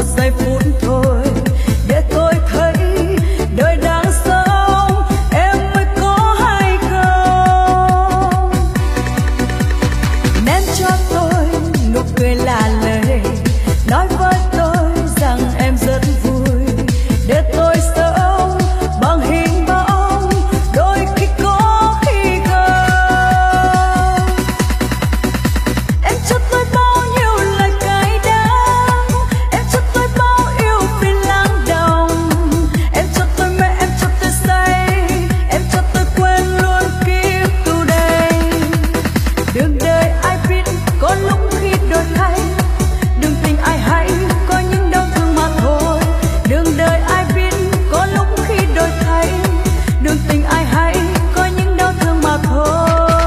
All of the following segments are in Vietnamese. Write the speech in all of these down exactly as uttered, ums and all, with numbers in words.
một giây phút thôi để tôi thấy đời đang sống, em mới có hay không? Ném cho tôi nụ cười là lời nói với tôi rằng em rất vui để tôi sống bằng hình bóng, đôi khi có khi không. Em cho tôi bao nhiêu lời cay đắng, em cho tôi bao yêu vì lãng đồng, em cho tôi mê, em cho tôi say, em cho tôi quên luôn kiếp tu đây. Đường đời ai biết có lúc khi đổi thay, đường tình ai hay có những đau thương mà thôi. Đường đời ai biết có lúc khi đổi thay, đường tình ai hay có những đau thương mà thôi.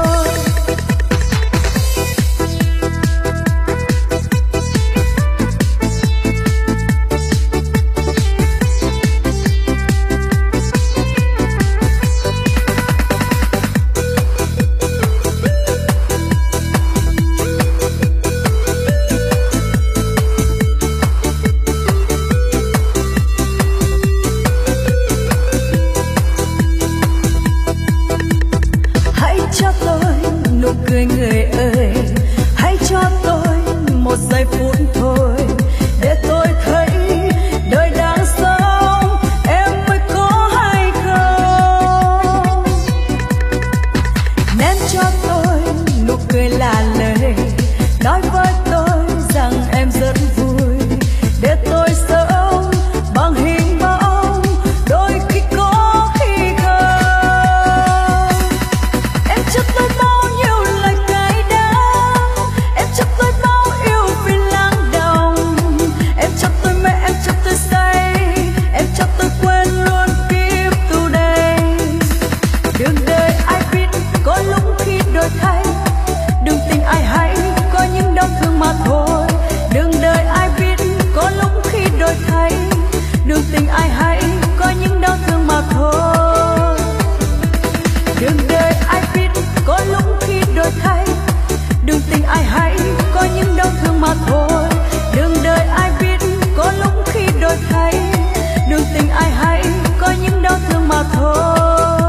Hãy cho tôi nụ cười người ơi, hãy cho tôi một giây phút thôi để tôi thấy đời đang sống, em mới có hay không? Ném cho tôi nụ cười là lời nói với tôi rằng em rất vui để tôi sống bằng hình bóng, đôi khi có khi không. Em cho tôi bao nhiêu lời cay đắng, em cho tôi bao yêu vì lãng đồng, em cho tôi mê, em cho tôi say, em cho tôi quên luôn kiếp tu đây. Đường đời ai biết có lúc khi đổi thay, đường tình ai hay có những đau thương mà thôi. Đường đời ai biết có lúc khi đổi thay, đường tình ai hay có những đau thương mà thôi. Đường đời ai biết có lúc khi đổi thay, đường tình ai hay có những đau thương mà thôi. Đường đời ai biết có lúc khi đổi thay, đường tình ai hay có những đau thương mà thôi.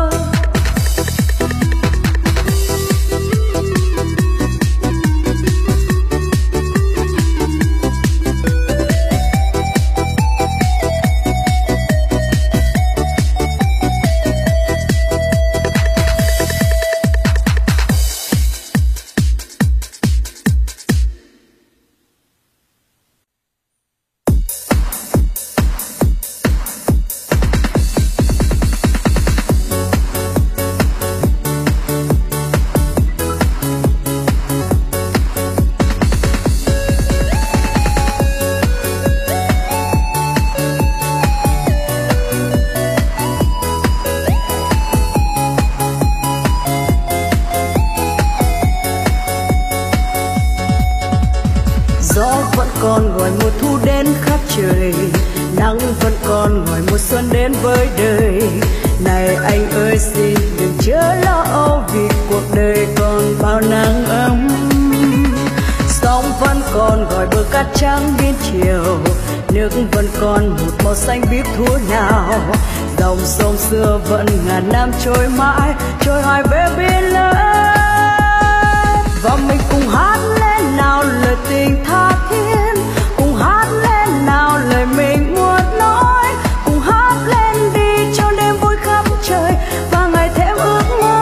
Gió vẫn còn gọi mùa thu đến khắp trời, nắng vẫn còn gọi mùa xuân đến với đời. Này anh ơi xin đừng chớ lo âu, vì cuộc đời còn bao nắng ấm. Sóng vẫn còn gọi bờ cát trắng biên chiều, nước vẫn còn một màu xanh biếc thuở nào. Dòng sông xưa vẫn ngàn năm trôi mãi, trôi hoài về biển lớn. Và mình cùng hát lên nào lời tình tha thiết, cùng hát lên nào lời mình muốn nói, cùng hát lên đi cho đêm vui khắp trời và ngày thêm ước mơ.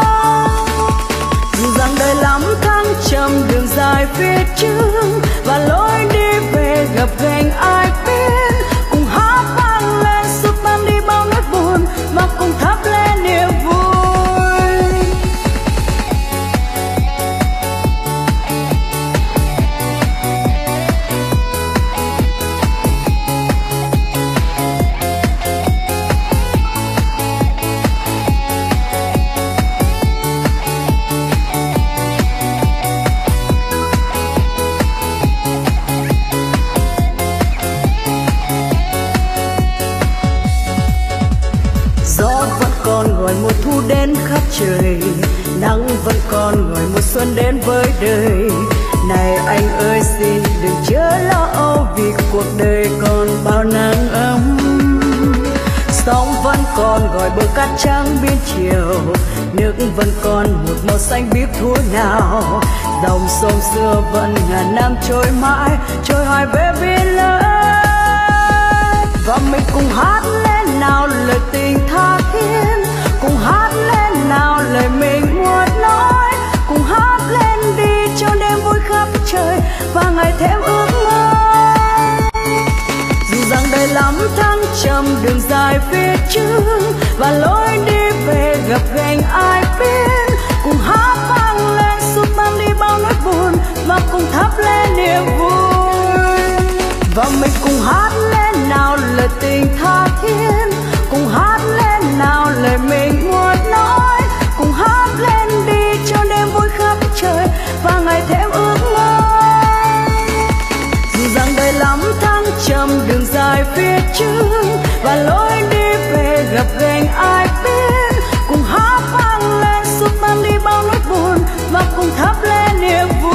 Dù rằng đời lắm thăng trầm, đường dài phía trước và lối đi về gập ghềnh ai biết. Cùng hát vang lên giúp tan đi bao nỗi buồn và cùng thắp lên niềm vui. Đến khắp trời, nắng vẫn còn gọi mùa xuân đến với đời. Này anh ơi xin đừng chớ lo âu, vì cuộc đời cát trắng biên chiều, nước vẫn còn một màu xanh biếc thuở nào. Dòng sông xưa vẫn ngàn năm trôi mãi, trôi hoài về biển lớn. Và mình cùng hát lên nào lời tình tha thiết, cùng hát lên nào lời mình muốn nói, cùng hát lên đi cho đêm vui khắp trời và ngày thêm ước mơ. Dù rằng đời lắm thăng trầm, đường dài phía trước và lối đi về gập ghềnh ai biết, cùng hát vang lên xua tan đi bao nỗi buồn và cùng thắp lên niềm vui. Và mình cùng hát lên nào lời tình tha thiết, cùng hát lên nào lời mình muốn nói, cùng hát lên đi cho đêm vui khắp trời và ngày thêm ước mơ. Dù rằng đời lắm thăng trầm, đường dài phía trước và lối đi về gập ghềnh ai biết, cùng hát vang lên xua tan đi bao nỗi buồn và cùng thắp lên niềm vui.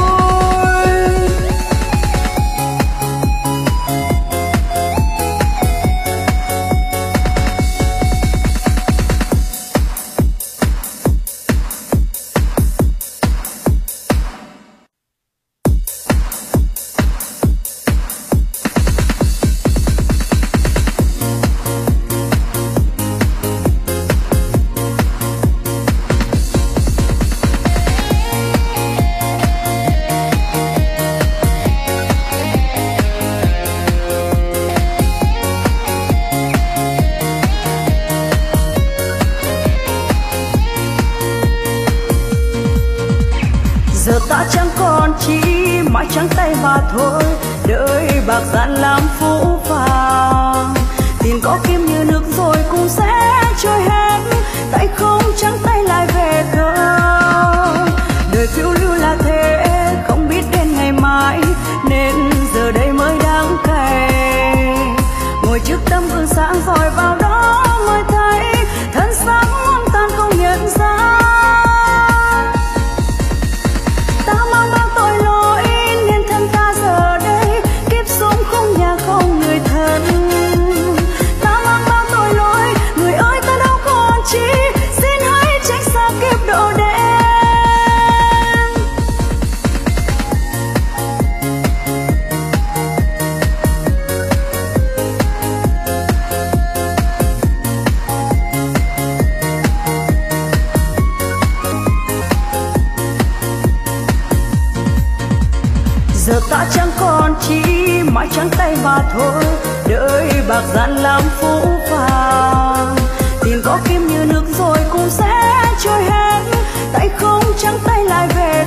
Giờ ta chẳng còn chỉ mãi trắng tay mà thôi, đời bạc gian làm phũ phàng. Tiền có kiếm như nước rồi cũng sẽ trôi hết, tay không trắng tay lại về không. Đời phiêu lưu là thế, không biết đến ngày mai, nên giờ đây mới đáng cay. Ngồi trước tấm gương sáng soi vào đó mới thấy thân xác hoang tan không nhận ra. Giờ ta chẳng còn chỉ mãi trắng tay mà thôi, đời bạc gian làm phũ phàng. Tiền có kiếm như nước rồi cũng sẽ trôi hết, tay không trắng tay lại về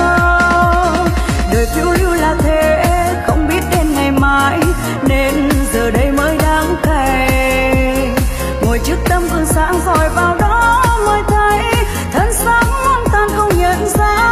không. Đời phiêu lưu là thế, không biết đến ngày mai, nên giờ đây mới đáng cay. Ngồi trước tấm gương sáng soi vào đó mới thấy thân xác hoang tan không nhận ra.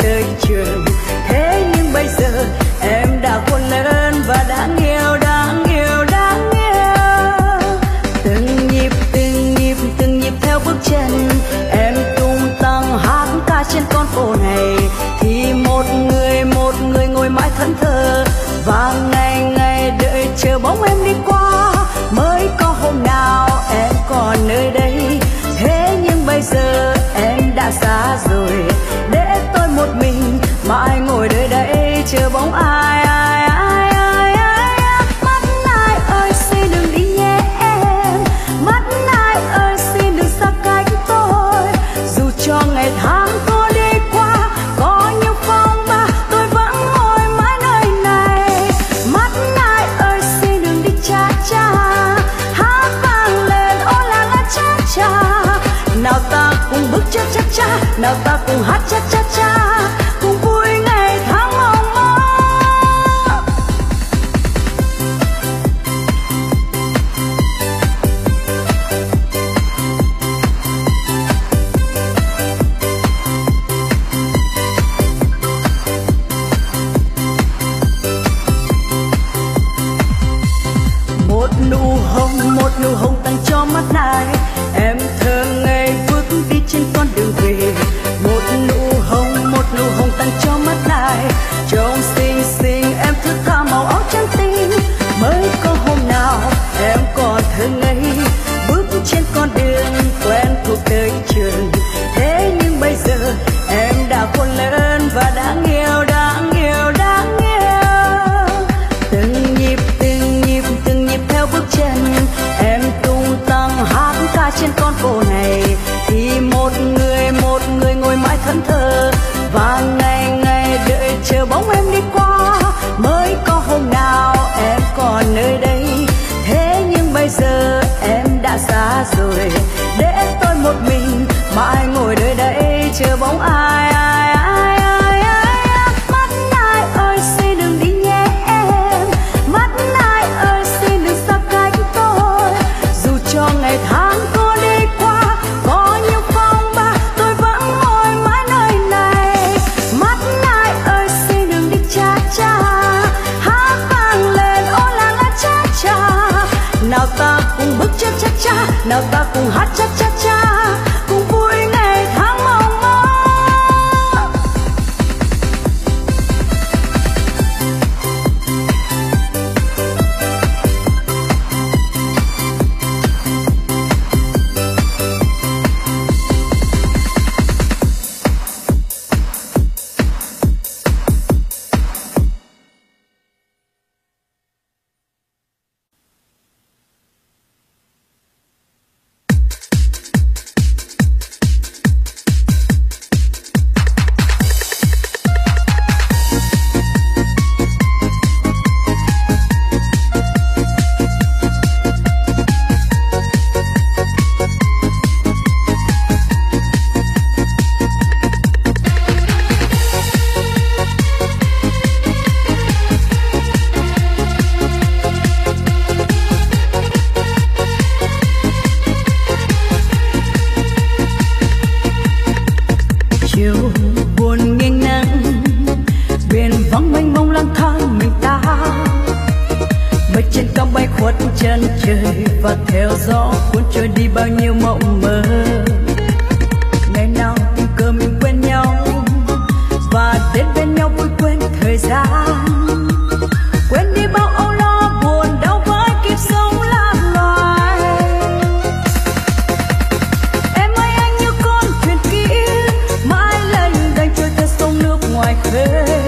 Thế nhưng bây giờ em đã khôn lớn và đã nghèo đáng yêu. chờ bóng ai ai ai ai ai. Mắt ai ơi xin đừng đi nhé em, mắt ai ơi xin đừng xa cách tôi. Dù cho ngày tháng tôi đi qua có nhiều phong ba, tôi vẫn ngồi mãi nơi này. Mắt ai ơi xin đừng đi cha cha, hát vang lên ô la la cha cha. Nào ta cùng bước cha cha cha, nào ta cùng hát cha cha cha, cùng vui ngày tháng mong mơ. Một nụ hồng, một nụ hồng tặng cho mắt này, em thơ ngây bước đi trên con đường về. Một nụ hồng, một nụ hồng tặng cho mắt này, trông xinh xinh em thức tha màu áo trắng tinh. Mới có hôm nào em còn thơ ngây bước trên con đường quen thuộc tới trường. Thế nhưng bây giờ em đã khôn lớn và đáng yêu, đáng yêu, đáng yêu. Từng nhịp, từng nhịp, từng nhịp theo bước chân em tung tăng hát ca trên con phố này, thì một người, một người ngồi mãi thẫn thờ và ngày ngày đợi chờ bóng em đi qua. Mới có hôm nào em còn nơi đây, thế nhưng bây giờ em đã xa rồi. Để tôi một mình mãi ngồi đợi đây chờ bóng ai ai ai ai ai. Mắt ai ơi xin đừng đi nhé em, mắt ai ơi xin đừng xa cách tôi. Dù cho ngày tháng tôi đi qua có nhiều phong ba, tôi vẫn ngồi mãi nơi này. Mắt ai ơi xin đừng đi cha cha, hát vang lên ô la la cha cha. Nào ta cùng bước cha cha cha, nào ta cùng hát cha cha cha, cùng vui ngày tháng mong mơ. Chiều buồn nghiêng nắng, biển vắng mênh mông lang thang mình ta. Mây trên cao bay khuất chân trời và theo gió cuốn trôi đi bao nhiêu mộng mơ. Ngày nào tình cờ mình quen nhau và đến bên nhau vui quên thời gian, quên đi bao âu lo buồn đau với kiếp sống lạc loài. Em ơi anh như con thuyền kia mãi lênh đênh trôi theo sông nước ngoài khơi.